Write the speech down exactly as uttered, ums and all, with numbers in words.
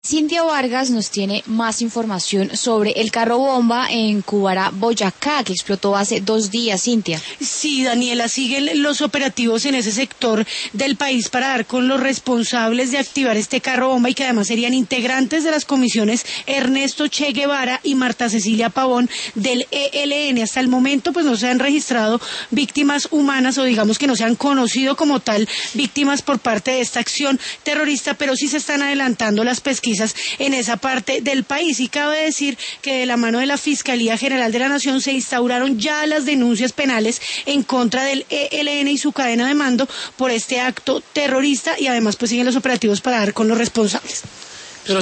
Cintia Vargas nos tiene más información sobre el carro bomba en Cubará, Boyacá, que explotó hace dos días, Cintia. Sí, Daniela, siguen los operativos en ese sector del país para dar con los responsables de activar este carro bomba y que además serían integrantes de las comisiones Ernesto Che Guevara y Marta Cecilia Pavón del E L N. Hasta el momento pues no se han registrado víctimas humanas o digamos que no se han conocido como tal víctimas por parte de esta acción terrorista, pero sí se están adelantando las pesquisas en esa parte del país y cabe decir que de la mano de la Fiscalía General de la Nación se instauraron ya las denuncias penales en contra del E L N y su cadena de mando por este acto terrorista y además pues siguen los operativos para dar con los responsables.